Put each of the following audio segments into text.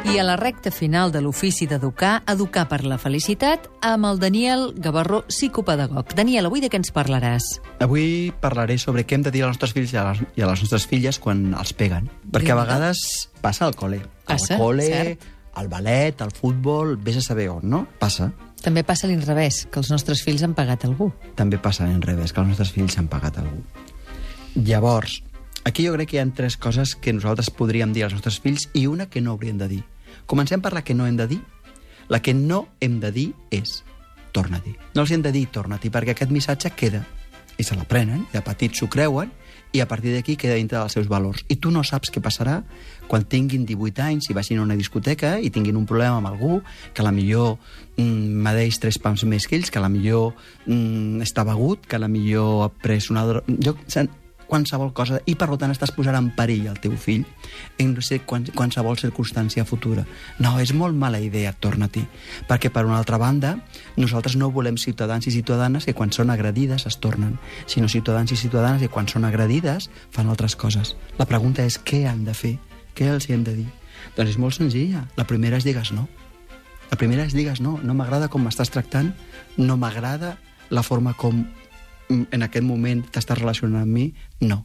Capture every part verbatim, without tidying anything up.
I a la recta final de l'ofici d'educar, educar per la felicitat, amb el Daniel Gavarró, psicopedagog. Daniel, avui de què ens parlaràs? Avui parlaré sobre què hem de dir als nostres fills i a les, i a les nostres filles quan els peguen. Perquè a vegades passa al col·le. Passa, al col·le, cert. al ballet, al futbol, vés a saber on, no? Passa. També passa a l'inrevés, que els nostres fills han pagat algú. També passa a l'inrevés, que els nostres fills han pagat algú. Llavors, aquí jo crec que hi ha tres coses que nosaltres podríem dir als nostres fills i una que no hauríem de dir. Comencem per la que no hem de dir. La que no hem de dir és torna-t'hi. No els hem de dir torna-t'hi perquè aquest missatge queda i se l'aprenen, de petits s'ho creuen i a partir d'aquí queda dintre dels seus valors. I tu no saps què passarà quan tinguin divuit anys i vagin a una discoteca i tinguin un problema amb algú que a la millor mm, medeix tres pams més que ells, que a la millor mm, està begut, que a la millor ha pres una droga... Jo, qualsevol cosa, i per tant estàs posant en perill el teu fill en no sé qualsevol circumstància futura. No, és molt mala idea, torna-t'hi. Perquè, per una altra banda, nosaltres no volem ciutadans i ciutadanes que quan són agredides es tornen, sinó ciutadans i ciutadanes que quan són agredides fan altres coses. La pregunta és què han de fer? Què els hi hem de dir? Doncs és molt senzilla. La primera és digues no. La primera és digues no. No m'agrada com m'estàs tractant, no m'agrada la forma com en aquest moment t'estàs relacionant amb mi, no.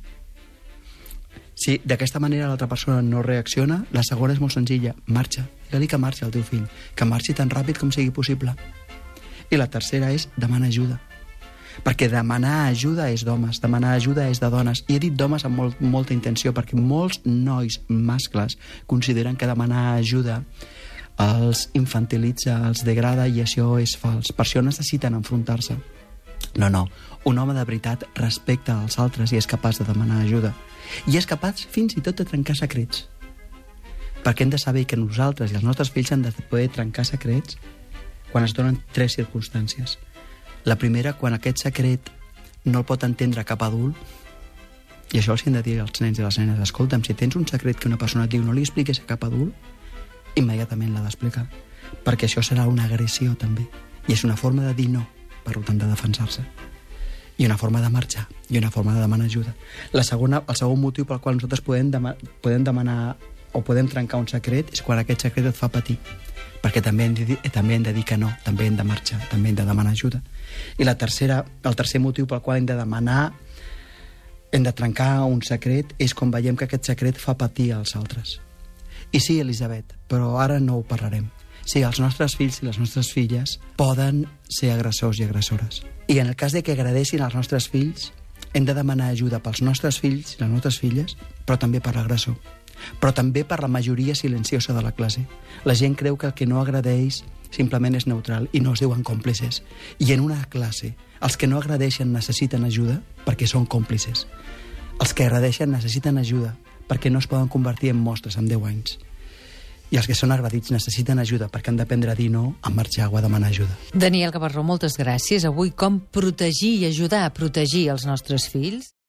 Si d'aquesta manera l'altra persona no reacciona, la segona és molt senzilla, marxa. Digue-li que marxi al teu fill, que marxi tan ràpid com sigui possible. I la tercera és demanar ajuda. Perquè demanar ajuda és d'homes, demanar ajuda és de dones. I he dit d'homes amb molt, molta intenció, perquè molts nois mascles consideren que demanar ajuda els infantilitza, els degrada, i això és fals. Per això necessiten enfrontar-se. No, no. Un home de veritat respecta els altres i és capaç de demanar ajuda. I és capaç fins i tot de trencar secrets. Perquè hem de saber que nosaltres i els nostres fills han de poder trencar secrets quan es donen tres circumstàncies. La primera, quan aquest secret no el pot entendre cap adult, i això els hem de dir als nens i les nenes, escolta'm, si tens un secret que una persona et diu no li expliquis a cap adult, immediatament l'ha d'explicar. Perquè això serà una agressió també. I és una forma de dir no, per tant de defensar-se. I una forma de marxar, i una forma de demanar ajuda. La segona, el segon motiu pel qual nosaltres podem, dema, podem demanar o podem trencar un secret és quan aquest secret et fa patir. Perquè també hem, de dir, també hem de dir que no, també hem de marxar, també hem de demanar ajuda. I la tercera, el tercer motiu pel qual hem de demanar, hem de trencar un secret, és quan veiem que aquest secret fa patir als altres. I sí, Elisabet, però ara no ho parlarem. Sí, els nostres fills i les nostres filles poden ser agressors i agressores. I en el cas de que agredeixin els nostres fills, hem de demanar ajuda pels nostres fills i les nostres filles, però també per l'agressor. Però també per la majoria silenciosa de la classe. La gent creu que el que no agredeix simplement és neutral i no es diuen còmplices. I en una classe, els que no agredeixen necessiten ajuda perquè són còmplices. Els que agredeixen necessiten ajuda perquè no es poden convertir en mostres amb deu anys. I els que són agredits necessiten ajuda perquè han d'aprendre a dir no, a marxar o a demanar ajuda. Daniel Gavarró, moltes gràcies. Avui com protegir i ajudar a protegir els nostres fills.